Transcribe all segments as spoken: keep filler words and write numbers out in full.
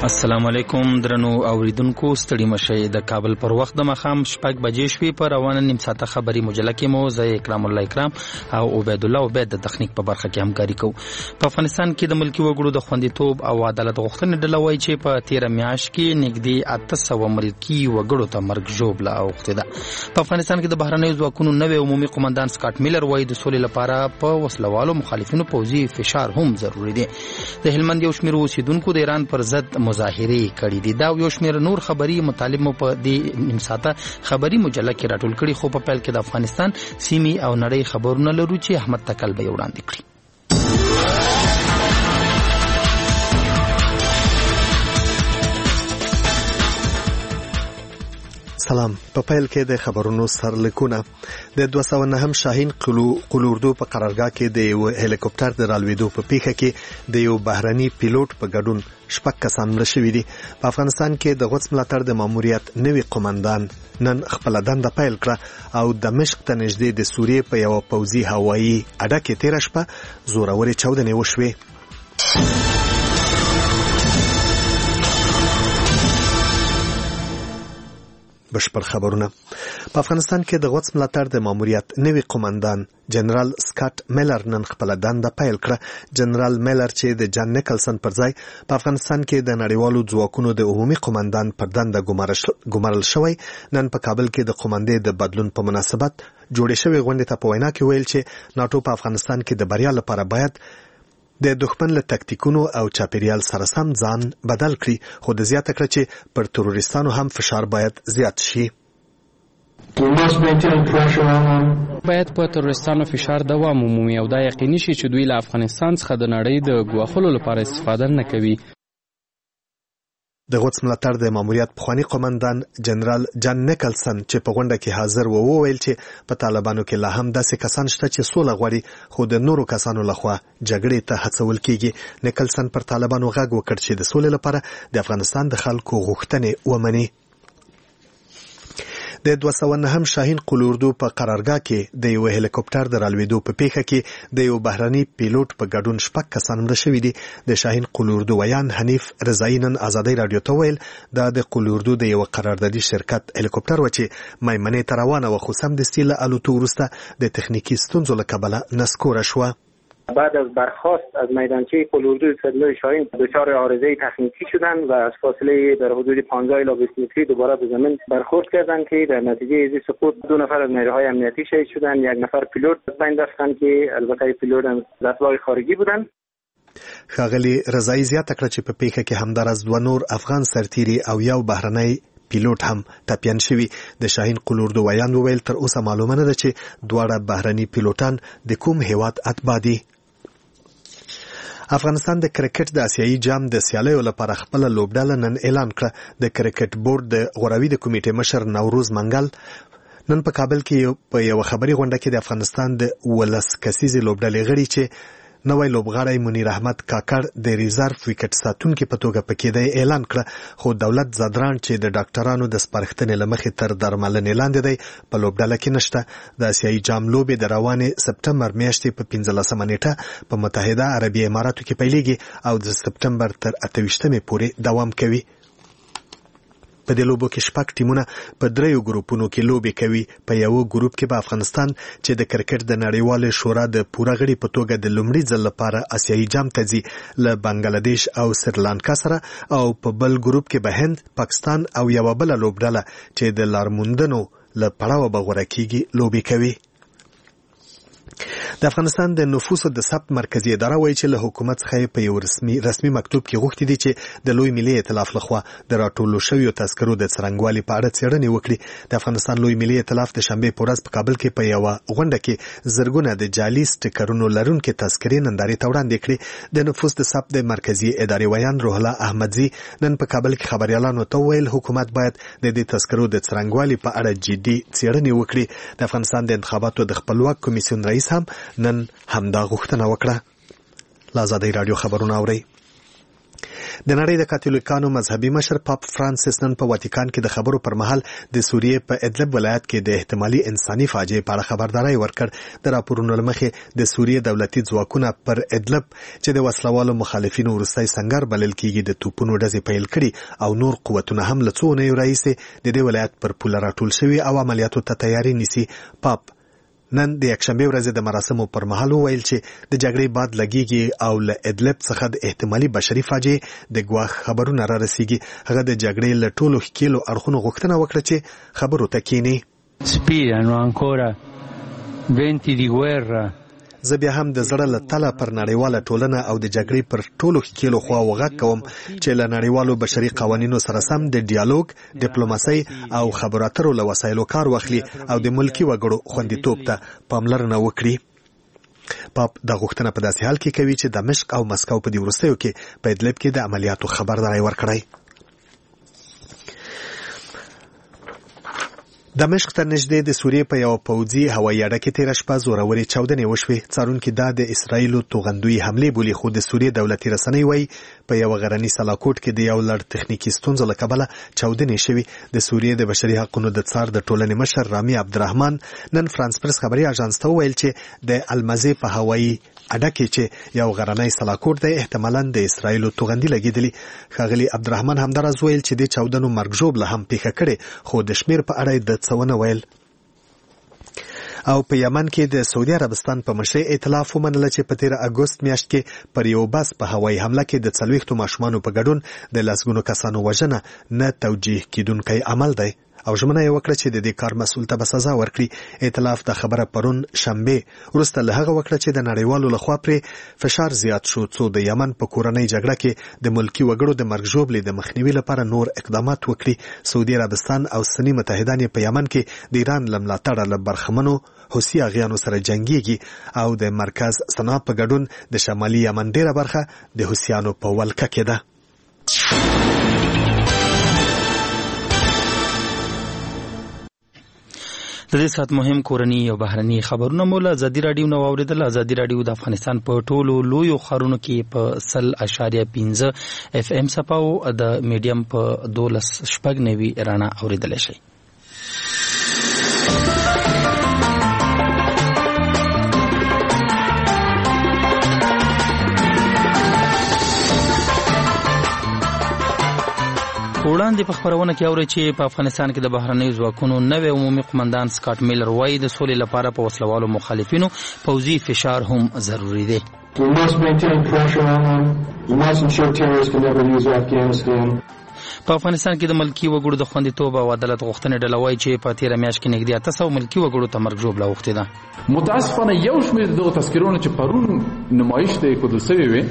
السلام علیکم درنو اوریدونکو، ستړي مشئ. د کابل پر وخت د مخام شپږ بجې شوې. په روانه نیم ساعته خبري مجله کې مو زه اکرام الله اکرام او عبید الله عبید د تخنیک په برخه کې همکاري کوو. په افغانستان کې د ملکی وګړو د خوندیتوب او عدالت غوښتنې ډله وایي چې په تیره میاشت کې نږدې اته سوه ملکی وګړو ته مرګ ژوبله اوښتې ده. په افغانستان کې د بهرنیو ځواکونو نوی عمومي قومندان سکاټ میلر وایي د سولې لپاره په وسلوالو مخالفینو پوځي فشار هم ضروري دی. د هلمند یو شمېر اوسیدونکو د ایران پر ضد مظاهرې کړي دي. دا یو شمېر نور خبري مطالب مو په دې نیم ساعته خبري مجله کې راټول کړي، خو په پیل کې د افغانستان سیمې او نړۍ خبرونه لرو چې احمد تکل به وړاندې کړي. سلام. په پیل کې د خبرونو سرلیکونه. د دوه سوه نهم شاهین قلوردو په قرارګاه کې د یو هلیکوپټر د رالوېدو په پیښه کې د یو بهرني پیلوټ په ګډون شپږ کسان مړه شوي دي. په افغانستان کې د غوڅ ملاتړ د ماموریت نوي قومندان نن خپله دنده پیل کړه او دمشق ته نږدې د سوریې په یوه پوځي هوایي اډه کې تېره شپه زورورې چاودنې وشوې. بشپړ خبرونه. په افغانستان کې د غوڅ ملاتړ د ماموریت نوي قومندان جنرال سکاټ میلر نن خپله دنده پیل کړه. جنرال میلر چې د جان نیکلسن پر ځای په افغانستان کې د نړیوالو ځواکونو د عمومي قومندان پر دنده ګمارل شوی، نن په کابل کې د قومندې د بدلون په مناسبت جوړې شوې غونډې ته په وینا کې ویل چې ناټو په افغانستان کې د بریا لپاره باید د دښمن له تکتیکونو او چاپیریال سره سم ځان بدل کړي، خو د زیاته کړه چې پر تروریستانو هم فشار باید زیات شي. باید په تروریستانو فشار دوام ومومي او دا یقیني شي چې دوی له افغانستان څخه د نړۍ د ګواښلو لپاره استفاده نه کوي. د غوڅ ملاتړ د ماموریت پخوانی قومندان جنرال جان نیکلسن چې په غونډه کې حاضر و وویل چې په طالبانو کې لا هم داسې کسان شته چې سوله غواړي، خو د نورو کسانو لخوا جګړې ته هڅول کیږي. نیکلسن پر طالبانو غږ وکړ چې د سولې لپاره د افغانستان د خلکو غوښتنې ومني. د دوه سوه نهم شاهین قلوردو په قرارګاه کې د یو هلیکوپټر د رالوېدو په پیښه کې د یو بهرني پیلوټ په ګډون شپږ کسان مړه شوي دي. د شاهین قلوردو ویان حنیف رضایي نن ازادۍ راډیو ته ویل دا د قلوردو د یو قراردادي شرکت هلیکوپټر و چې میمنې ته روانه وه، خو سمدستي له الوتو وروسته د تخنیکي ستونزو له کبله نسکوره شوه. بعد از برخاست از میدانچه قلوردو صدلوی شاهین دچار عارضه تکنیکی شدند و از فاصله در حدود پانزده الی بیست متری دوباره به زمین برخورد کردند که در نتیجه از سقوط دو نفر از نیروهای امنیتی شهید شدند، یک نفر پیلوت از بین رفتند که البته پیلوت از اطلاع خارجی بودند. ښاغلي رضایي زیاته کړه چې په پیښه کې همداراز دوه نور افغان سرتیري او یو بهرنی پیلوټ هم ټپیان شوي. د شاهین قلوردو ویان وویل تر اوسه معلومه نه ده چې دواړه بهرني پیلوټان د کوم هیواد اتباع دي. افغانستان د کرکټ د آسیایي جام د سیالیو لپاره خپل لوبډله نن اعلان کړه. د کرکټ بورډ د غوراوي د کمیټې مشر نوروز منګل نن په کابل کې په یو خبري غونډه کې د افغانستان د ولس کسیزي لوبډلې غړي چې نوی لوبغاړی منیر احمد کاکړ د ریزرف وکټ ساتونکي په توګه پکې دی اعلان کړه، خو دولت زادران چې د ډاکټرانو د سپارښتنې له مخې تر درملنې لاندې دی په لوبډله کې نشته. د آسیایي جام لوبې د روانې سپټمبر میاشتې په پنځلسمه نیټه په متحده عربي اماراتو کې پیلېږي او د سپټمبر تر اته ویشتمې پورې دوام کوي. په دې لوبو کې شپږ ټیمونه په دریو ګروپونو کې لوبې کوي. په یو ګروپ کې به افغانستان چې د کرکټ د نړیوالې شورا د پوره غړي په توګه د لومړي ځل لپاره آسیایي جام ته ځي له بنګلاديش او سریلانکا سره، او په بل ګروپ کې به هند، پاکستان او یوه بله لوبډله چې د لارموندنو له پړاوه به غوره کیږي لوبې کوي. د افغانستان د نفوسو د ثبت مرکزي اداره وایي چې له حکومت څخه په یو رسمي رسمي مکتوب کې غوښتي دي چې د لوی ملي ائتلاف لخوا د راټولو شویو تذکرو د څرنګوالي په اړه څېړنې وکړي. د افغانستان لوی ملي ائتلاف د شنبې په ورځ په کابل کې په یوه غونډه کې زرګونه د جعلي سټیکرونو لرونکي تذکرې نندارې ته وړاندې کړې. د نفوس د ثبت د مرکزي ادارې ویان روح الله احمدزي نن په کابل کې خبريالانو ته وویل حکومت باید د دې تذکرو د څرنګوالي په اړه جدي څېړنې وکړي. د افغانستان د انتخاباتو د خپلواک کمیسیون رئیس هم نن همدا غوښتنه وکړه. له ازادۍ راډیو خبرونه اورئ. د نړۍ د کاتولیکانو مذهبي مشر پاپ فرانسیس نن په واتیکان کې د خبرو پر مهال د سوریې په ادلب ولایت کې د احتمالي انساني فاجعې په اړه خبرداري ورکړ. د راپورونو لمخې د سوریې دولتي ځواکونه پر ادلب چې د وسلوالو مخالفینو وروستی سنگر بلل کېږي د توپونو ډزې پیل کړي او نور قوتونه هم له څو اونیو راهیسې د دې ولایت پر پوله راټول شوي او عملیاتو ته تیاری نیسي. پاپ نن د یکشنبه ورځې د مراسمو پر مهال وویل چې د جګړې باد لګیږي او له ادلب څخه د احتمالي بشري فاجعې د ګواښ خبرونه را رسیږي. هغه د جګړې له ټولو ښکیلو اړخونو غوښتنه وکړه چې خبرو ته کینی. Spirano ancora venti di guerra. زه بیا هم د زړه له تله پر نړیواله ټولنه او د جګړې پر ټولو ښکیلو خواوو غږ کوم چې له نړیوالو بشري قوانینو سره سم د ډیالوګ، ډیپلوماسۍ او خبرو اترو له وسایلو کار واخلي او د ملکي وګړو خوندیتوب ته پاملرنه وکړي. پاپ دا غوښتنه په داسې حال کې کوي چې دمشق او مسکو په دې وروستیو کې په ادلب کې د عملیاتو خبرداری ورکړی. دمشق ته نږدې د سوریې په یو پوځي هوایي اډه کې تېره شپه زورورې چاودنې وشوې. څارونکي دا د اسرائیلو توغندوی حملې بولي، خو د سوریې دولتي رسنۍ وایي په یو غرني سلاکوټ کې د یو لړ تخنیکي ستونزو له کبله چاودنې شوې. د سوریې د بشري حقوقو د څار د ټولنې مشر رامي عبدالرحمن نن فرانس پرس خبري اژانس ته وویل چې د المزې په هوایي اډه کې چې یو غرنی سلاکوټ دی احتمالاً د اسرائیلو توغندي لګېدلي. ښاغلي عبدالرحمن همداراز ویل چې د چاودنو مرګ ژوبله هم پیښه کړې، خو د شمیر په اړه د څه ونه ویل. او په یمن کې د سعودي عربستان په مشرۍ ائتلاف ومنله چې په تېره اګوست میاشت کې پر یو بس په هوایي حمله کې د څلوېښتو ماشومانو په ګډون د لسګونو کسانو وژنه نه توجیه کیدونکی عمل دی او ژمنه یې وکړه چې د دې کار مسؤل ته به سزا ورکړي. ائتلاف دا خبره پرون شنبه وروسته له هغه وکړه چې د نړیوالو لخوا پرې فشار زیات شو څو د یمن په کورنۍ جګړه کې د ملکي وګړو د مرګ ژوبلې د مخنیوي لپاره نور اقدامات وکړي. سعودي عربستان او سني متحدان یې په یمن کې د ایران له ملاتړه له برخمنو حوثي اغیانو سره جنګیږي او د مرکز صنعا په ګډون د شمالي یمن ډیره برخه د حوثیانو په ولکه کې ده. د دې سات مهم کورنی او بهرني خبرونه مولا ازادي رادیو نو اوریدل. ازادي رادیو د افغانستان په ټولو لویو ښارونو کې په سل اشاریه پنځه اف ام سپاو د میډیم په دولس شپږ نوي رڼا اوریدل شي. وړاندې په خبرونه کې اوري چې په افغانستان کې د بهرنیو ځواکونو نوې عمومي قومندان سکاټ میلر وایي د سولې لپاره په وسلوالو مخالفینو پوځي فشار هم ضروری دی. په افغانستان کې د ملکي وګړو د خوندیتوب او عدالت غوښتنې ډله وایي چې په تېره میاشت کې نږدې اته سوه ملکي وګړو ته مرګ ژوبله اوښتې ده. متاسفانه یو شمېر دغو تذکرونو چې پرون نمایش ته ایښودل سوي وې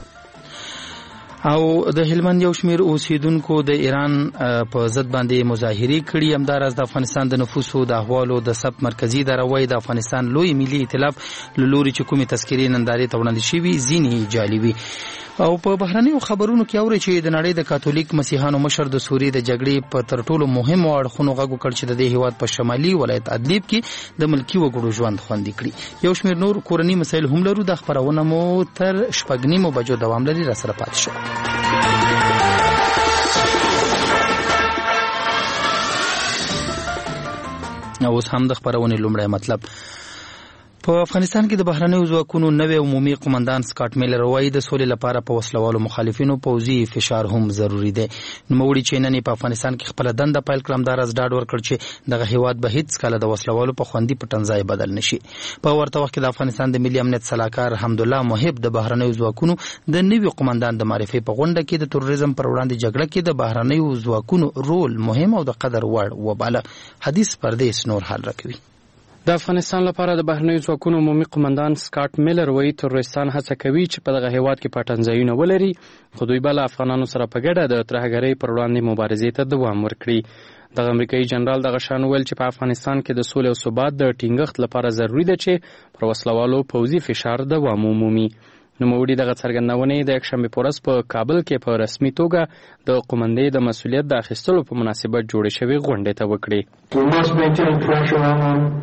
او د هلمند یو شمیر اوسیدونکو د ایران په ضد باندې مظاهرې کړي. همداراز د افغانستان د نفوسو د احوالو د ثبت مرکزی اداره وایي د افغانستان لوی ملي ائتلاف له لوري چې کومې تذکرې نندارې ته وړاندې شوي ځینې جعلي وي. او په بهرنیو خبرونو کې اوري چې د نړۍ د کاتولیک مسیحانو مشر د سوریې د جګړې په تر ټولو مهمو اړخونو غږ وکړ چې د دې هیواد په شمالي ولایت ادلب کې د ملکي وګړو ژوند خوندي کړي. یو شمیر نور کورنی مسایل هم لرو. د خبرونه مو تر شپږ نیمو بجو دوام لري. را سره پاتې شئ. اوس هم د خبرونې لومړی مطلب. په افغانستان کې د بهرنیو ځواکونو نوې عمومي قومندان سکاټ میلر وایي د سولې لپاره په وسلوالو مخالفینو پوځي فشار هم ضروری دی. نوموړي چې نن په افغانستان کې خپله دنده پیل کړه همداراز ډاډ ورکړ چې دغه هیواد به هیڅکله د وسلوالو په خوندي پټنځای بدل نشي. په ورته وخت کې د افغانستان د ملي امنیت سلاکار حمدالله محب د بهرنیو ځواکونو د نوي قومندان د معرفي په غونډه کې د تروریزم پر وړاندې جګړه کې د بهرنیو ځواکونو رول مهم او د قدر وړ وباله. حدیث پردیس نور حال راکوي. د افغانستان لپاره د بهرنیو ځواکونو عمومي قومندان سکاټ میلر وایي تروریستان هڅه کوي چې په دغه هیواد کې پټنځایونه ولري، خو دوی به له افغانانو سره په ګډه د ترهګرۍ پر وړاندې مبارزې ته دوام ورکړي. دغه امریکایي جنرال دغه شان ویل چې په افغانستان کې د سولې او ثبات د ټینګښت لپاره ضروري ده چې پر وسلوالو پوځي فشار دوام ومومي. نوموړي دغه څرګندونې د یکشنبې په ورځ په کابل کې په رسمي توګه د قومندې د مسؤلیت د اخیستلو په مناسبت جوړې شوې غونډې ته وکړې.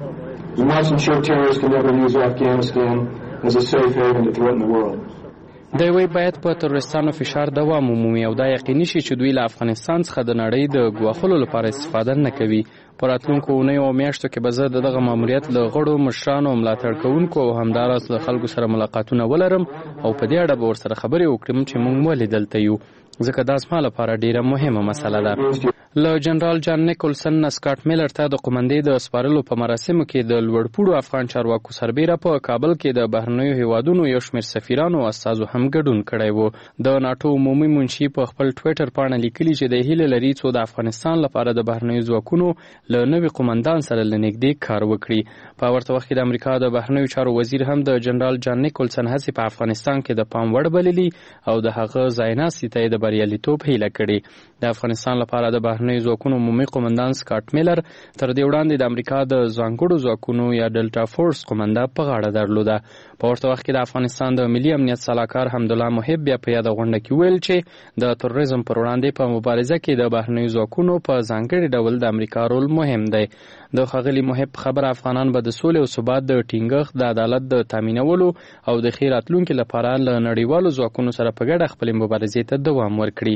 We must ensure terrorists can never use Afghanistan as a safe haven to threaten the world. دوی وایي باید په تروریستانو فشار دوام ومومي او دا یقیني شي چې دوی له افغانستان څخه د نړۍ د ګواښلو لپاره استفاده نه کوي. په راتلونکو اونیو او میاشتو کې به زه د دغه ماموریت له غړو مشرانو ملاتړ کوونکو او همداراز له خلکو سره ملاقاتونه ولرم او په دې اړه به ورسره خبرې وکړم چې موږ ولې دلته یو، ځکه دا زما لپاره ډیره مهمه مسله ده. له جنرال جان نیکولسن نه سکاټ میلر ته د قومندې د سپارلو په مراسمو کې د لوړپوړو افغان چارواکو سربیره په کابل کې د بهرنیو هیوادونو یو شمېر سفیرانو او استازو هم ګډون کړی و. د ناټو عمومي منشي په خپل ټویټر پاڼه لیکلي چې د هیله لري څو د افغانستان لپاره د بهرنیو ځواکونو له نوي قومندان سره له نږدې کار وکړي. په ورته وخت کې د امریکا د بهرنیو چارو وزیر هم د جنرال جان نیکولسن هڅې په افغانستان کې د پام وړ بللي او د هغه ځایناستي ته د بریالیتوب هیله کړې. د افغانستان لپاره د بهرنیو ځواکونو عمومي قومندان سکاټ میلر تر دې وړاندې د امریکا د ځانګړو ځواکونو یا ډلټا فورس قومنده په غاړه درلوده. په ورته وخت کې د افغانستان د ملي امنیت سلاکار حمدالله محب بیا په یاده غونډه کې ویل چې د تروریزم پر وړاندې په مبارزه کې د بهرنیو ځواکونو په ځانګړي ډول د امریکا رول مهم دی. د ښاغلي محب خبره افغانان به د سولې او ثبات د ټینګښت، د عدالت د تامینولو او د ښې راتلونکي لپاره له نړیوالو ځواکونو سره په ګډه خپلې مبارزې ته دوام ورکړي.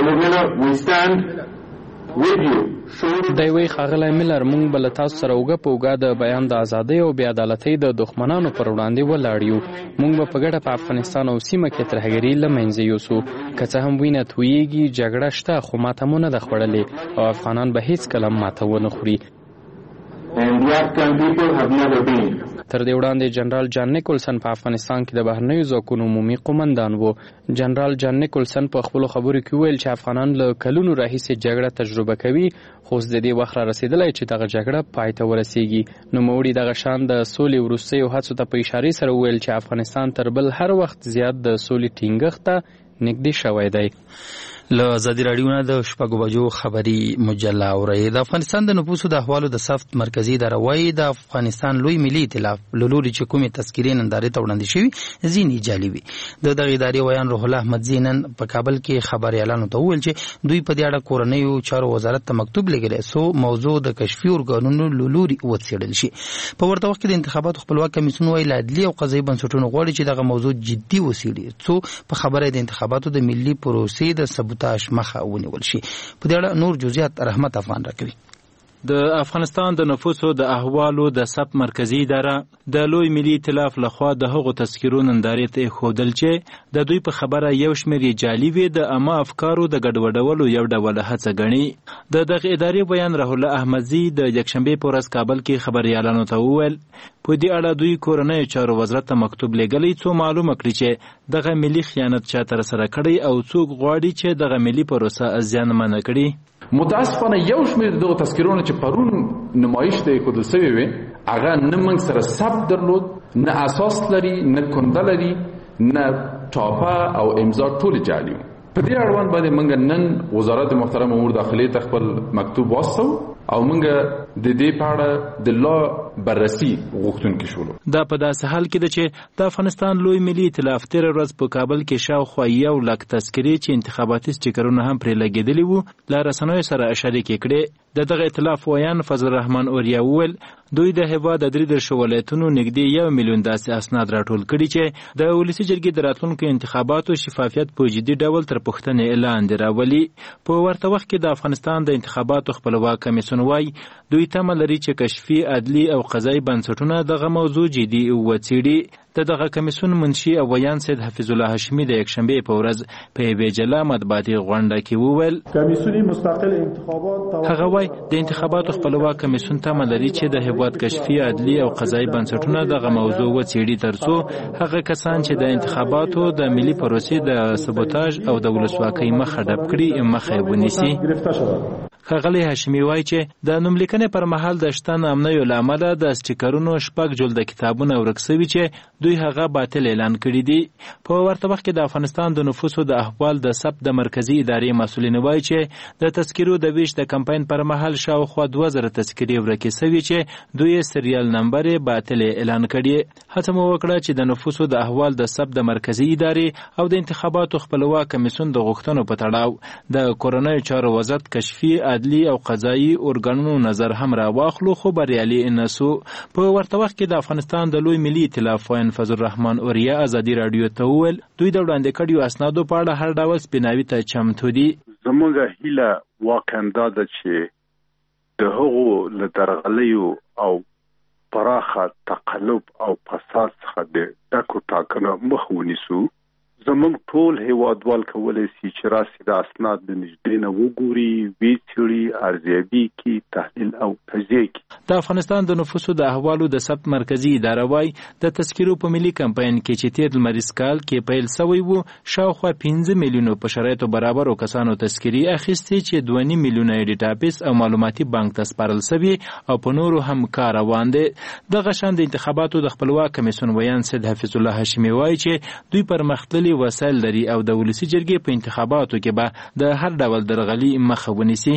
دی وایي ښاغلی میلر موږ به له تاسو سره اوږه په اوږه د بیان د ازادۍ او بې عدالتۍ د دښمنانو پر وړاندې ولاړ یو. موږ به په ګډه په افغانستان او سیمه کې ترهګري له منځه یوسو. که څه هم وینه تویېږي، جګړه شته، خو ماته مو نه ده خوړلې او افغانان به هیڅکله ماته ونه خوري. تر دې وړاندې جنرال جان نیکولسن په افغانستان کې د بهرنیو ځواکونو عمومي قومندان و. جنرال جان نیکولسن په خپلو خبرو کې ویل چې افغانان له کلونو راهیسې جګړه تجربه کوي، خو اوس د دې وخت را رسېدلی چې دغه جګړه پای ته ورسیږي. نوموړي دغه شان د سولې وروستیو هڅو ته په اشارې سره وویل چې افغانستان تر بل هر وخت زیات د سولې ټینګښت ته نږدې شوی دی. له ازادي راډیو نه د شپږو بجو خبري مجله اورئ. د افغانستان د نفوسو د احوالو د ثبت مرکزي اداره وايي د افغانستان لوی ملي ائتلاف له لوري چې کومې تذکرې نندارې ته وړاندې شوي ځینې جعلي وي. د دغې ادارې ویان روح الله احمدزي نن په کابل کې خبریالانو ته وویل چې دوی په دې اړه کورنیو چارو وزارت ته مکتوب لېږلی څو موضوع د کشفي ارګانونو له لوري وڅېړل شي. په ورته وخت کې د انتخاباتو خپلواک کمیسیون وايي له عدلي او قضایي بنسټونو غواړي چې دغه موضوع جدي وڅېړي څو په خبره د انتخاباتو د ملي پروسې د سبوتاژ مخه ونیول شي. په دې اړه نور جزئیات رحمت افغان راکوي. د افغانستان د نفوسو د احوالو د ثبت مرکزي اداره د لوی ملي ائتلاف لخوا د هغو تذکرو نندارې ته ښودل چې د دوی په خبره یو شمېر یې جعلي وي د عامه افکارو د ګډوډولو یو ډول هڅه ګڼي. د دغې ادارې بیان روح الله احمدزي د یکشنبې په ورځ کابل کې خبریالانو ته وویل په دې اړه دوی کورنیو چارو وزارت ته مکتوب لېږلی څو معلومه کړي چې دغه ملي خیانت چا ترسره کړی او څوک غواړي چې دغه ملي پروسه زیانمنه کړي. متاسفانه یو شمېر دغه تذکرونه چې پرون نمایش ته ایښودل سوي وې هغه نه موږ سره ثبت درلود، نه اساس لري، نه کنده لري، نه ټاپه او امضا ټولې جعلي وو. په دې اړوند باندې موږ نن وزارت محترم امور داخلي ته خپل مکتوب واستو او موږ د دې په اړه د لا بررسي غوښتونکي شولو. دا په داسې حال کې ده چې د افغانستان لوی ملي ائتلاف تېره ورځ په کابل کې شاوخوا یو لک تذکرې چې انتخاباتي سټیکرونه هم پرې لګېدلي وو له رسنیو سره شریکې کړې. د دغه ائتلاف ویان فضل الرحمن اوریا وویل دوی د هېواد د درې دېرشو ولایتونو نږدې یو میلیون داسې اسناد راټول کړي چې د ولسي جرګې د راتلونکو انتخاباتو شفافیت په جدي ډول تر پوښتنې لاندې راولي. په ورته وخت کې د افغانستان د انتخاباتو خپلواک کمیسیون وایي دوی تمه لري چې کشفي، عدلي او قضایي بنسټونه دغه موضوع جدي وڅېړي. د دغه کمیسیون منشي او ویان سید حفیظ الله هاشمي د یکشنبې په ورځ په یوې جلا مطبوعاتي غونډه کې وویل کمیسیون مستقل انتخابات هغه وایي د انتخاباتو خپلواک کمیسیون تمه لري چې د هېواد کشفي، عدلي او قضایي بنسټونه دغه موضوع وڅېړي ترڅو هغه کسان چې د انتخاباتو د ملي پروسې د سبوتاژ او د ولسواکۍ مخه ډب کړي مخه یې ونیسي. ښاغلی هاشمي وایي چې د نوملیکنې پر مهال د شته نامنیو له امله د سټیکرونو شپږ جلده کتابونه ورک سوي چې دوی هغه باطل اعلان کړي دي. په ورته وخت کې د افغانستان د نفوسو د احوال د ثبت د مرکزي ادارې مسؤلین وایي چې د تذکرو د ویش د کمپاین پر مهال شاوخوا دوه زره تذکرې ورکې سوي چې دوی سریال نمبر یې باطل اعلان کړي. هڅه مو وکړه چې د نفوسو د احوال د ثبت د مرکزي ادارې او د انتخاباتو خپلواک کمیسیون د غوښتنو په تړاو د کورنیو چارو وزارت کشفي، عدلي او قضایي ارګانونو نظر هم راواخلو خو بریالي نسو. په ورته وخت کې د افغانستان د لوی ملي ائتلاف وین فضل الرحمن اوریا ازادي رادیو ته وویل دوی د وړاندې کړیو اسنادو په اړه هر ډول سپیناوي ته چمتو دي. زموږ هیله واقعا دا ده چې د هغو له درغلیو او پراخه تقلب او فساد څخه د ډکو ټاکنو مخ ونیسو. زموږ ټول هیوادوال کولی شي چې راسي د اسناد د نږدې نه وګوري، ویې څېړي، ارزیابي کړي، تحلیل او تجزیه کړي. د افغانستان د نفوسو د احوالو د ثبت مرکزي اداره وایي د تذکرو په ملي کمپاین کې چې تېر لمریز کال کې پیل سوی و شاوخوا پنځه میلیونو په شرایطو برابرو کسانو تذکرې اخیستې چې دوه نیم میلیونه یې ډیټابیس او معلوماتي بانک ته سپارل سوي او په نورو هم کار روان دی. دغه شان د انتخاباتو د خپلواک کمیسیون ویان سید حفیظ الله هاشمي وایي چې دوی پرمختللي وسایل لري او د ولسي جرګې په انتخاباتو کې به د هر ډول درغلي مخه ونیسي.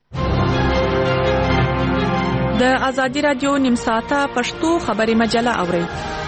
د ازادي رادیو نیم ساعته پښتو خبري مجله اورئ.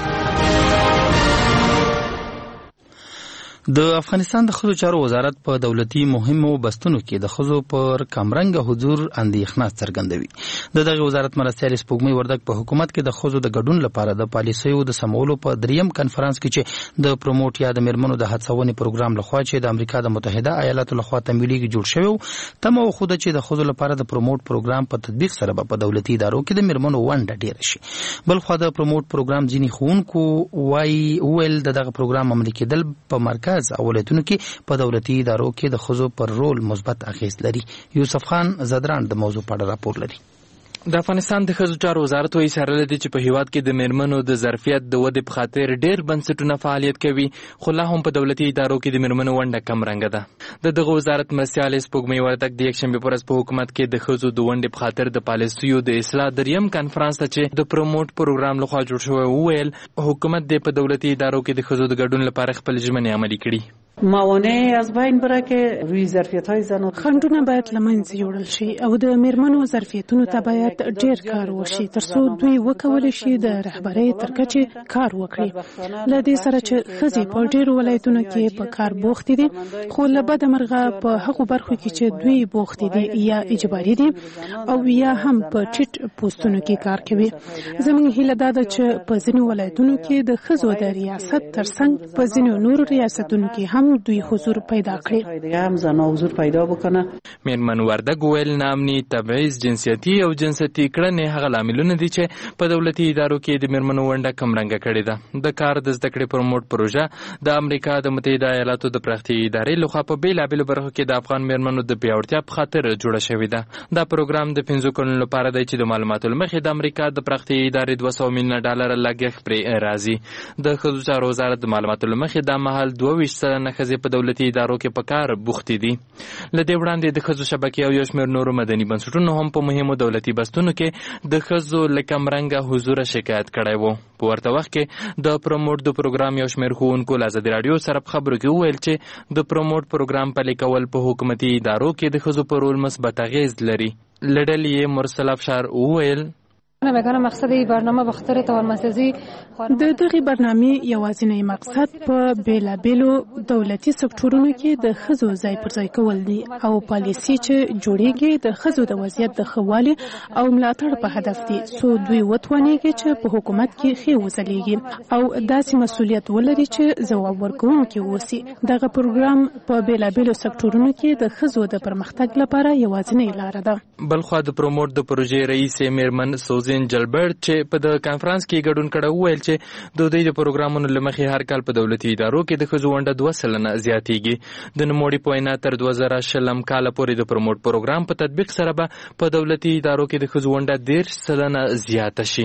د افغانستان د ښځو چارو وزارت په دولتي مهمو بستونو کې د ښځو پر کمرنګه حضور اندېښنه څرګندوي. د دغه وزارت مرستیال سپوږمۍ وردګ په حکومت کې د ښځو د ګډون لپاره د پالیسیو د سمولو په دریم کنفرانس کې چې د پروموټ یا د میرمنو د هڅونې پروګرام لخوا چې د امریکا د متحده ایالاتو لخوا تمویلېږي جوړ شوی و، تمه وښوده چې د ښځو لپاره د پروموټ پروګرام په تطبیق سره به په دولتي ادارو کې د میرمنو ونډه ډېره شي. بل خوا د پروموټ پروګرام ځینې ښوونکو وایي ویل د دغه پروګرام عملي کېدل په مرکز او ولایتونو کې په دولتي ادارو کې د ښځو پر رول مثبت اغیز لري. یوسف خان زدران د موضوع په اړه راپور لري. د افغانستان د ښځو چارو وزارت وایي څارل دي چې په هیواد کې د میرمنو د ظرفیت د ودې په خاطر ډېر بنسټونه فعالیت کوي، خو لا هم په دولتي ادارو کې د میرمنو ونډه کم رنګه ده. د دغه وزارت مرستیال سپوږمۍ وردګ د یکشنبې په ورځ په حکومت کې د ښځو د ونډې په خاطر د پالیسیو د اصلاح دریم کنفرانس ته چې د پروموټ پروګرام لخوا جوړ شوی وویل حکومت د په دولتي ادارو کې د ښځو د ګډون لپاره خپل ژمنې عملي کړي. موانع از بین بره که روی ظرفیت‌های زن خنډونه باید له منځه یوړل شي او د میرمنو ظرفیتونو ته باید ډېر کار وشي ترڅو دوی وکولی شي د رهبرۍ تر کچې کار وکړي. له دې سره چې ښځې په ډېرو ولایتونو کې په کار بوختې دي، خو له بده مرغه په هغو برخو کې چې دوی بوختې دي یا اجباري دي او یا هم په ټیټ پوستونو کې کار کوي. زموږ هیله دا ده چې په ځینو ولایتونو کې د ښځو د ریاست ترڅنګ په ځینو نورو ریاستونو کې هم دوی حضور پیدا کړي. هم زنا حضور پیدا وکنه. میرمن وردګ ویل نامني تبعیض، جنسیتي او جنسیتي کړنې هغه لاملونه دي چې په دولتي ادارو کې د میرمنو ونډه کم رنګه کړې ده. د کار د زده کړې پروموټ پروژه د امریکا د متحده ایالاتو د پراختیایي ادارې لخوا په بیلابیلو برخو کې د افغان میرمنو د پیاوړتیا په خاطر جوړه شوې ده. دا پروګرام د پنځو کلونو لپاره دی چې د معلوماتو له مخې د امریکا د پراختیایي ادارې دوه سوه میلیونه ډالر لګښت پرې راځي. د ښځو چارو وزارت د معلوماتو له مخې دا مهال دوه ویشت سلنه ښځې په دولتي ادارو کې په کار بوختې دي. له دې وړاندې د ښځو شبکې او یو شمېر نورو مدني بنسټونو هم په مهمو دولتي بستونو کې د ښځو له کمرنګه حضوره شکایت کړی و. په ورته وخت کې د پروموټ د پروګرام یو شمېر ښوونکو له ازادي راډیو سره په خبرو کې وویل چې د پروموټ پروګرام پلي کول په حکومتي ادارو کې د ښځو په رول مثبت اغیز لري. له ډلې مرسل افشار وویل نمیکنه مقصد این برنامه به خاطر توانمندسازی د دغه برنامې یوازینی مقصد په بیلابیلو دولتي سکتورونو کې د ښځو ځای پر ځای کول دي او پالیسي چې جوړیږي د ښځو د وضعیت د ښه والي او ملاتړ په هدف دي څو دوی وتوانیږي چې په حکومت کې ښې وځلیږي او داسې مسؤلیت ولري چې ځواب ورکوونکي اوسي. دغه پروګرام په بیلابیلو سکتورونو کې د ښځو د پرمختګ لپاره یوازینی لاره ده. بلخوا د پروموټ د پروژې رئیس میرمن سوزي جلبرت چې په د کانفرنس کې ګډون کړه وویل چې د دوی د پروګرامونو له مخې هر کال په دولتي ادارو کې د ښځو ونډه دوه سلنه زیاتېږي. د نوموړي په وینا تر دوه زره شلم کاله پورې د پروموټ پروګرام په تطبیق سره به په دولتي ادارو کې د ښځو ونډه دېرش سلنه زیاته شي.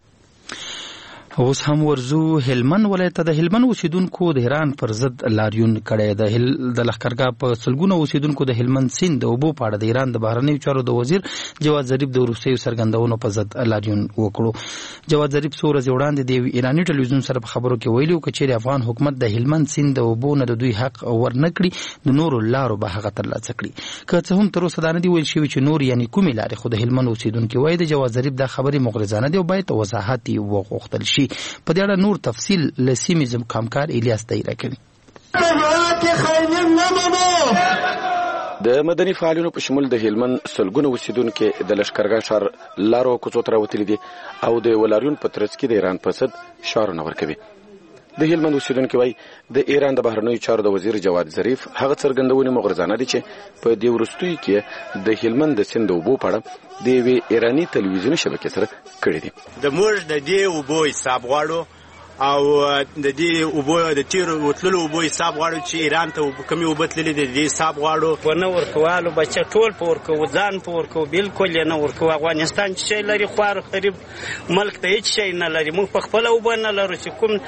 اوس هم ورزو هلمند ولایت ته د هلمند اوسیدونکو د ایران پر ضد لاریون کړی. د هل د لښکرګاه په سلګونو اوسیدونکو د هلمند سیند د اوبو په اړه د ایران د بهرنیو چارو د وزیر جواد ظریف د وروستیو څرګندونو په ضد لاریون وکړو. جواد ظریف څو ورځې وړاندې د ایراني ټلویزیون سره په خبرو کې ویلي و که چیرې افغان حکومت د هلمند سیند د اوبو نه د دوی حق ورنه کړي د نورو لارو به هغه ترلاسه کړي. که څه هم تر اوسه دا نه دي ویل شوي چې نور یعنې کومې لارې، خو د هلمند اوسیدونکي وایي د جواد ظریف دا خبرې مغرضانه دي او باید وضاحت یې وغوښتل شي. په دې اړه نور تفصیل لسیمی زم کامکار الیاس دایره کوي. د مدني فعالینو په شمول د هلمند سلګونه اوسیدونکو د لشکرګاه ښار لارو کوڅو ته راوتلي دي او د ولاریون په ترڅ کې د ایران په ضد شعارونه ورکوي. د هلمند اوسیدونکو وايي د ایران د بهرنیو چارو د وزیر جواد ظریف هغه څرګندونې مغرضانه دي چې په دې وروستیو کې د هلمند د سیند اوبو په اړه د یوې ایراني تلویزیوني شبکې سره کړي دي. د موږ د دې اوبو حساب غواړو او د دې اوبو د تیر وتلو اوبو حساب غواړو چې ایران ته کمی اوبه تللې دي د دې حساب غواړو. ونه ورکوالو بچه ټول په ورکو ځان په ورکو بالکل نه ورکو. افغانستان چې لري خوار قریب ملک ته هیڅ شی نه لري. موږ په خپل اوبه نه لرو چې کوم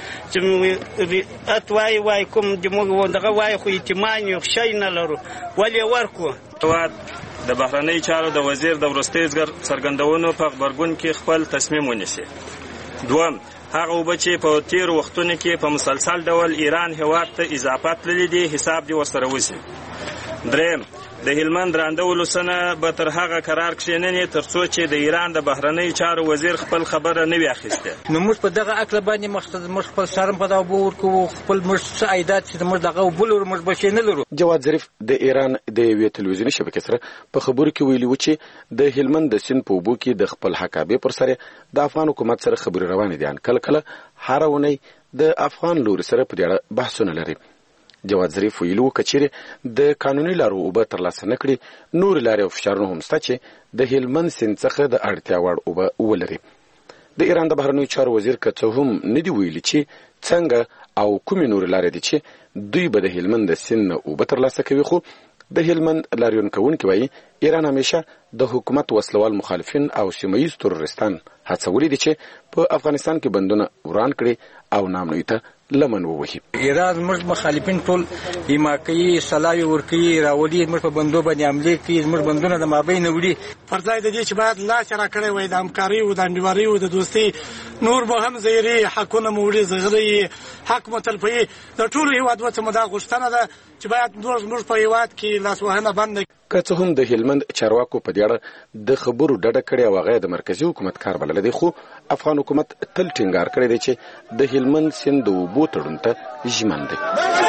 چې ات وای وای کوم د موږ دغه وای خو ایتمان یو شی نه لرو ولې ورکو. د بهرنی چارو د وزیر د ورستیز څرګندونو په خبرګون کې خپل تصمیم ونیسي. دوم هغه اوبه چې په تیر وختونو کې په مسلسل ډول ایران هیواد ته اضافه تللي دي حساب دې ورسره وشي. دریم د هلمند رانده ولسونه به تر هغه قرار کښېننې تر څو چې د ایران د بهرنیو چارو وزیر خپل خبره نه وي اخیستې. نو موږ په دغه عقل باندې مقصد موږ خپل شرم په دغه اوبو ورکوو خپل موږ څه عایدات چې موږ دغه اوبه لرو موږ بچې نه لرو. جواد ظریف د ایران د یوې تلویزیوني شبکې سره په خبرو کې ویلي و چې د هلمند د سیند په اوبو کې د خپل حکابې پر سر د افغان حکومت سره خبرې روانې دي. کله کله هره اونۍ د افغان لوري سره په دې اړه بحثونه لري. جواد ظریف ویلو کچېره د قانوني لارو اوبه ترلاسه نه کړي نور لارې او فشارونه هم شته چې د هلمند سیند څخه د اړتیا وړ اوبه ولري. د ایران د بهرنیو چارو وزیر که څه هم نه دی ویلي چې څنګه او کومې نور لارې دي چې دوی به د هلمند د سیند اوبه ترلاسه کوي. خو د هلمند لاریون کوونکي وایي ایران همیشه د حکومت وسلوال مخالفین او سیمه ییز تروریستان هڅولي دي چې په افغانستان کې بندونه وران کړي او نامنوي ته لمن ووهي. ایران موږ مخالفین ټول ایما کوي سلاوي ورکوي راولي موږ په بندو باندې حملې کوي موږ بندونه د مابین وړي پر ځای د دې چې باید لاس راکړی وای د همکاري او د انډیواري او د دوستي نور به هم زیری حقونه موړي زغري حق متلفي د ټول هیواد وته مدا غوښتنه ده چې باید نور موږ په هیواد کې لاس وهنه بند. که څه هم د هلمند چارواکو په دې اړه د خبرو ډډه کړې او هغه د مرکزی حکومت کار بلل دي خو افغان حکومت تل ټینګار کړی دی چې د هلمند سیند د اوبو تړون ته ژمن دی.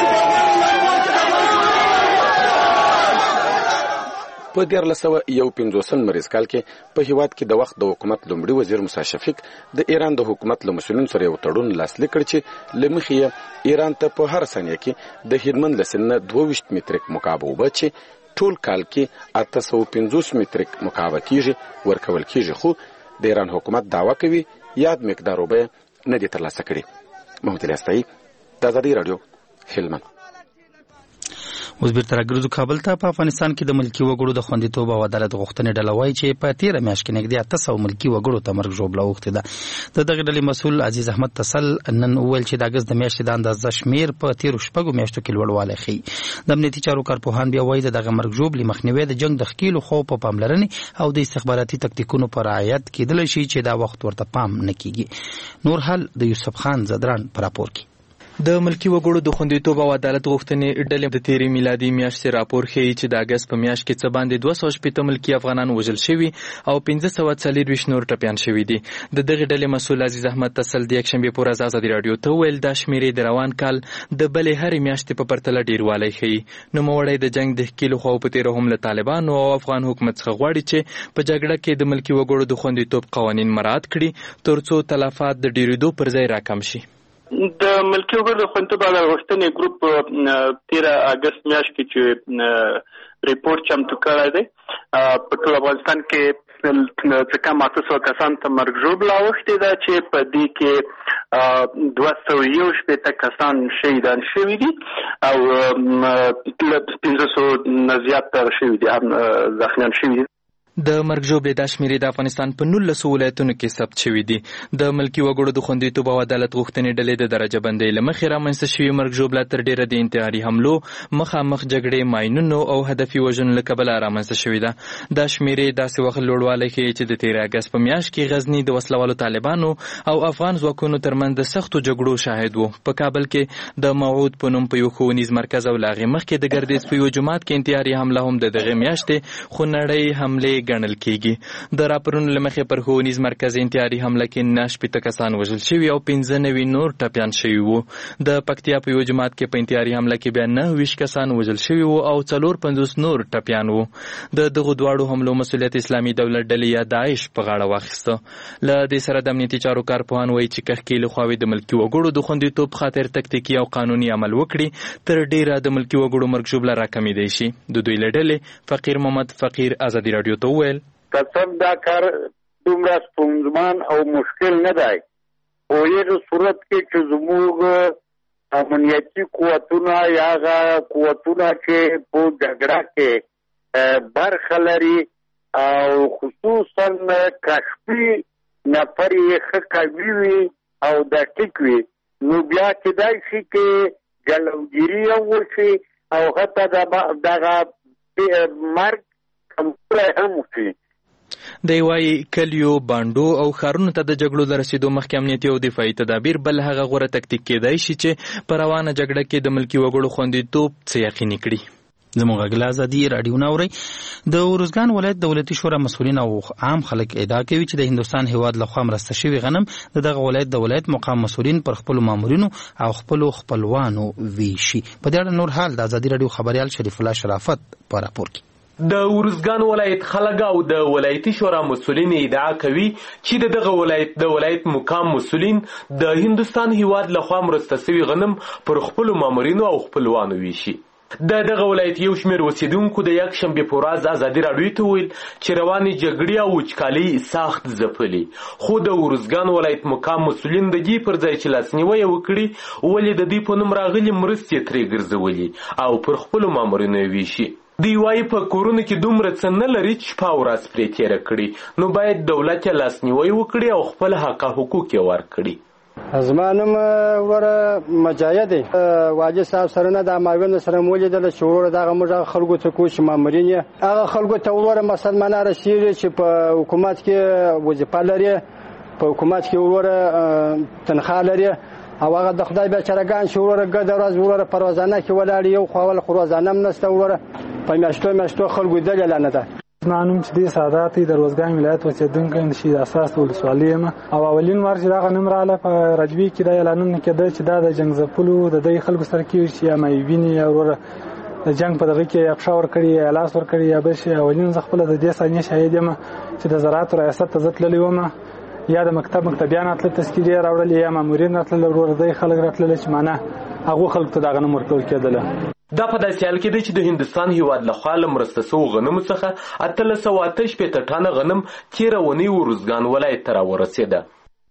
په دیارلس سوه یو پنځوسم مریض کال کې په هیواد کې د وخت د حکومت لومړي وزیر موسی شفیق د ایران د حکومت له مسؤلینو سره یو تړون لاسلیک کړ چې له مخې یې ایران ته په هر ثانیه کې د هلمند له سیند نه دوه ویشت متریک مکعب اوبه چې ټول کال کې اته سوه پنځوس متریک مکعب کیږي ورکول کیږي. خو د ایران حکومت دعوا کوي یاد مقدار اوبه نه دي ترلاسه کړي. محمد الیاستایي د ازادي رادیو هلمند. اوس بیرته راګرځو کابل ته. په افغانستان کې د ملکي وګړو د خوندیتوب او عدالت غوښتنې ډله وایي چې په تیره میاشت کې نږدې اته سوه ملکي وګړو ته مرګ ژوبله اوښتې ده. د دغې ډلې مسؤل عزیز احمد تسل نن وویل چې د اګست د میاشتې د اندازه شمېر په تیرو شپږو میاشتو کې لوړوالی ښیي. د امنیتي چارو کارپوهان بیا وایي د دغه مرګ ژوبلې مخنیوی د جنګ د ښکېلو خوف په پاملرنې او د استخباراتي تکتیکونو په رعایت کېدلی شي چې دا وخت ورته پام نه کېږي. نور حال د یوسف خان زدران په راپور کې. د ملکي وګړو د خوندیتوب او عدالت غوښتنې ډلې د تیرې میلادي میاشتې راپور ښیي چې د اګست په میاشت کې څه باندې دوه سوه شپېته ملکي افغانان وژل شوي او پنځه سوه څلېرویشت نور ټپیان شوي دي. د دغې ډلې مسؤل عزیز احمد تسل د یکشنبې په ورځ ازادي راډیو ته وویل دا شمېرې د روان کال د بلې هرې میاشتې په پرتله ډېروالی ښیي. نوموړی د جنګ د ښکېلو خواو په تېره هم له طالبانو او افغان حکومت څخه غواړي چې په جګړه کې د ملکي وګړو د خوندیتوب قوانین مراعات کړي تر څو تلفات د ډېرېدو پر ځای راکم شي. د ملکي وګړو د خوندیتوب او عدالت غوښتنې ګروپ تیره اګست میاشت کې چې ریپورت چمتو کړی دی په ټول افغانستان کې څه کم اته سوه کسانو ته مرګ ژوبله اوښتې ده چې په دې کې دوه سوه یو شپېته کسان شهیدان شوي دي او پنځه سوه نه زیات شوي دي هم زخمیان شوي دي. د مرګ ژوبلې دا شمېرې د افغانستان په نولسو ولایتونو کې ثبت شوي دي. د ملکي وګړو د خوندیتوب او عدالت غوښتنې ډلې د درجه بندۍ له مخې رامنځته شوي مرګ ژوبله تر ډېره د انتحاري حملو، مخامخ جګړې، ماینونو او هدفي وژنو له کبله رامنځته شوې ده. دا شمېرې داسې وخت لوړوالی ښیي چې د تېرې اګست په میاشت کې غزني د وسلوالو طالبانو او افغان ځواکونو ترمنځ د سختو جګړو شاهد و. په کابل کې د موعود په نوم په یو ښوونیز مرکز او له هغې مخکې د ګردیز په یو جومات کې انتحاري حمله هم د دغې میاشتې، خو نړۍ حملې ګڼل کیږي. د راپورونو له مخې پر ښوونیز مرکز انتحاري حمله کې نه شپېته کسان وژل شوي او پنځه نوي نور ټپیان شوي وو. د پکتیا په یو جماعت کې په انتحاري حمله کې بیا نهه ویشت کسان وژل شوي وو او څلور پنځوس نور ټپیان وو. د دغو دواړو حملو مسؤلیت اسلامي دولت ډلې یا داعش په غاړه واخیسته. له دې سره د امنیتي چارو کارپوهان وایي چې کښکې له خواوې د ملکي وګړو د خوندیتوب خاطر تکتیکي او قانوني عمل وکړي تر ډیره د ملکي وګړو مرګ ژوبله راکمېدی شي. د دوی له ډلې فقیر محمد فقیر ازادي راډیو ته وویل قسم دا کار دومره ستونزمن او مشکل نه دی. په یو صورت کې چې زموږ امنیتي قوتونه یا هغه قوتونه چې په جګړه کې برخه لري او خصوصا کشفي نفر یې ښه قوي وي او دقیق وي نو بیا کېدای شي چې جلوګیري وشي او حتی دغه مرګ کمزوری هم وشي. دی وایي کلیو بانډو او ښارونو ته د جګړو د رسیدو مخکې امنیتي او دفاعي تدابیر بل هغه غوره تکتیک کېدای شي چې په روانه جګړه کې د ملکي وګړو خوندیتوب څه یقیني کړي. زموږ غږ ازادي راډیو ناوري. د ارزګان ولایت دولتي شورا مسؤلین او عام خلک ادعا کوي چې د هندستان هیواد لخوا مرسته شوی غنم د دغه ولایت د ولایت مقام مسؤلین پر خپل مامورینو او خپل خپلوانو ویشي. په دې اړه نور حال د ازادي راډیو خبريال شریف الله شرافت په راپور کې د ارزګان ولایت خلک او د ولایتي شورا مسؤلین ادعا کوي چې دغه ولایت د ولایت مقام مسؤلین د هندستان هیواد لخوا مرسته شوی غنم پر خپل مامورینو او خپلوانو ویشي. د دغه ولایت یو شمېر اوسیدونکو د یک شنبې په ورځ ازادي راډیو ته وویل چې روانې جګړې او وچکالۍ سخت ځپلي، خو د ارزګان ولایت مقام مسؤلین د دې پر ځای چې لاسنیوی یې وکړي ولې د دې په نوم راغلي مرستې ترې ګرځولي او پر خپلو مامورینو یې ویشي. دوی وایي په کورونو کې دومره څه نه لري چې شپه ورځ پرې تېره کړي، نو باید دولت یې لاسنیوی وکړي او خپل حق حقوق یې ورکړي. زما نوم وره مجاهد واجد صاحب سره نه د ماوین سره مولیدل چې وره دغه موږ خلکو ته کوم مامورین هغه خلکو ته وره مسلمانان رسیدي چې په حکومت کې وظیفه لري، په حکومت کې وره تنخواه لري او هغه د خدای بیچارهګان چې وره ګډ ورځ وره پروازانه کې ولاړ یو خو ول خروزانه هم نشته وره په میاشتو میاشتو خلکو دلل نه ده. نانم چې د سادات د روزګان ولایت اوسیدونکو د شي اساس ولسوالۍ یم او اولین وار چې دغه نوم رااله په رجوي کې د اعلانونه کېده چې دا د جنگ زپلو د دې خلکو سره کې چې ما ویني او د جنگ په دغه کې افشا ور کړی اعلاس ور کړی یا به شي اولین خپل د دې ثانیه شاهد یم چې د زراعت ریاست ته ځتللی وم یا د مکتب مکتبیانات له تذکیره راوړل یا مامورین راتلل ورور د خلک راتلل چې معنا هغه خلک ته دغه نوم ورکول کېدل. دا په داسې حال کې دی چې د هندستان هیواد لخوا له مرسته شوو غنمو څخه اتلس سوه اته شپېته ټنه غنم تېره اونۍ ارزګان ولایت ته راورسېده.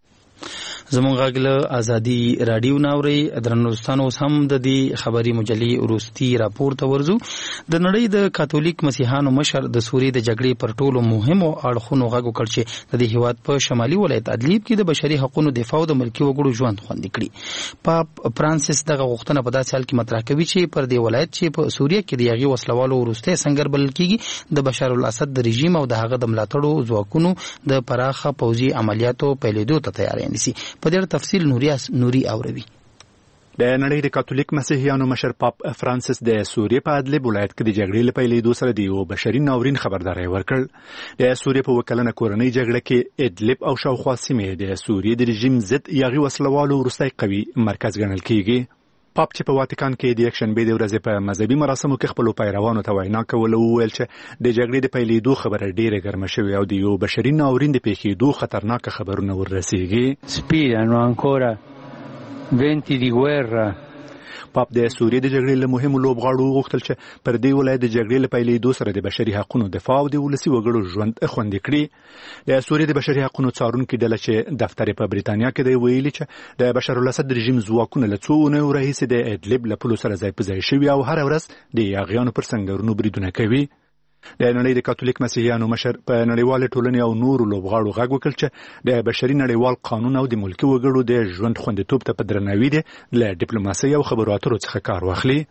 زموږ غږ له ازادي راډیو ناوري. درنو دوستانو اوس هم د دې خبري مجلې وروستي راپور ته ورځو. د نړۍ د کاتولیک مسیحیانو مشر د سوریې د جګړې پر ټولو مهمو اړخونو غږ وکړ چې د دې هیواد په شمالي ولایت ادلیب کې د بشري حقوقو دفاع او د ملکي وګړو ژوند خوندي کړي. پاپ فرانسیس دغه غوښتنه په داسې حال کې مطرح کوي چې پر دې ولایت چې په سوریه کې د هغې وسلوالو وروستی سنګر بلل کېږي د بشار الاسد د رژیم او د هغه د ملاتړو ځواکونو د پراخه پوځي عملیاتو پیلېدو ته تیاری نیسي. په دې تفصیل نوریاس نوري اوروي. د نړۍ د کاتولیک مسیحیانو مشر پاپ فرانسیس د سوریې په ادلیب ولایت کې د جګړې له پیلېدو سره د یو بشري ناورین خبرداری ورکړ. د سوریې په وکلنه کورنۍ جګړه کې ادلیب او شاوخوا سیمې د سوریې د رژیم ضد یاغي وسلوالو وروستی قوي مرکز ګڼل کېږي. پاپ چې په واتیکان کې د یک شنبې د ورځې په مذهبي مراسمو کې خپلو پیروانو ته وینا کوله وویل چې د جګړې د پیلېدو خبره ډېره ګرمه شوې او د یو بشري ناورین د پیښېدو خطرناکه خبرونه وررسېږي. Spirano ancora venti di guerra. پاپ د سوریې د جګړې له مهمو لوبغاړو وغوښتل چې پر دې ولایت د جګړې له پیلېدو سره د بشري حقوقو دفاع او د ولسي وګړو ژوند خوندي کړي. د سوریې د بشري حقوقو څارونکي ډله چې دفتر په بریتانیا کې دی ویلي چې د بشار الاسد رژیم ځواکونه له څو اونیو راهیسې د ادلب له پولو سره ځای په ځای شوي او هره ورځ د یاغیانو پر سنګرونو بریدونه کوي. د نړۍ د کاتولیک مسیحیانو مشر په نړیواله ټولنې او نورو لوبغاړو غږ وکړ چې د بشري نړیوال قانون او د ملکي وګړو د ژوند خوندیتوب ته په درناوي دی له ډیپلوماسۍ او خبرو اترو څخه کار واخلي.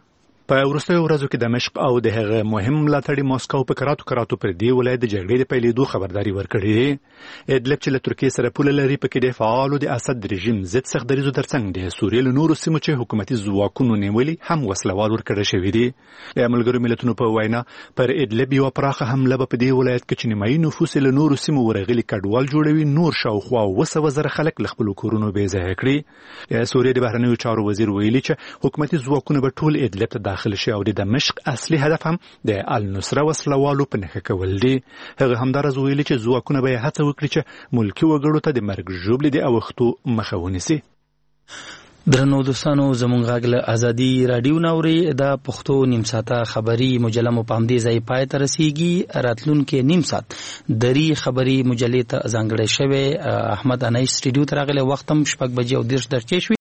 په وروستیو ورځو کې دمشق او د هغه مهم ملاتړي موسکو په کراتو کراتو پر دی ولایت د جګړې د پیلېدو خبرداري ورکړې ده. ادلب چې له ترکیې سره پوله لري په کې د فعالو د اسد رژیم ضد سخت دریځو ترڅنګ د سوریې له نورو سیمو چې حکومتي ځواکونو نیولي هم وسلوال ورکړل شوي دي. د ملګرو ملتونو په وینا پر ادلب یو پراخه حمله به په دې ولایت کې چې نیمایي نفوس له نورو سیمو ورغلي کډوال جوړوي نور شاوخوا اوه زره خلک له خپلو کورونو بې ځایه کړي. د سوریې د بهرنیو چارو وزیر ویلي چې حکومتي ځواکونه به ټول ادلب ته داخل شي او د دمشق اصلي هدف هم د النصره وسلوالو په نښه کول دي. هغه همدارس ویلي چې ځواکونه به هڅه وکړي چې ملکي وګړو ته د مرګ ژوبلې د اوښتو مخه ونیسي. درنو دوستانو زمونږ غږ له ازادي رادیو نوري د پښتو نیم ساعته خبري مجله مو پام دی ځای پای ته رسیږي. راتلونکي نیم ساعت دری خبري مجلې ته ځانګړی شوی احمد انای سټوډیو ته راغلی وخت هم شپږ بجې او دېرش دقیقې شوي.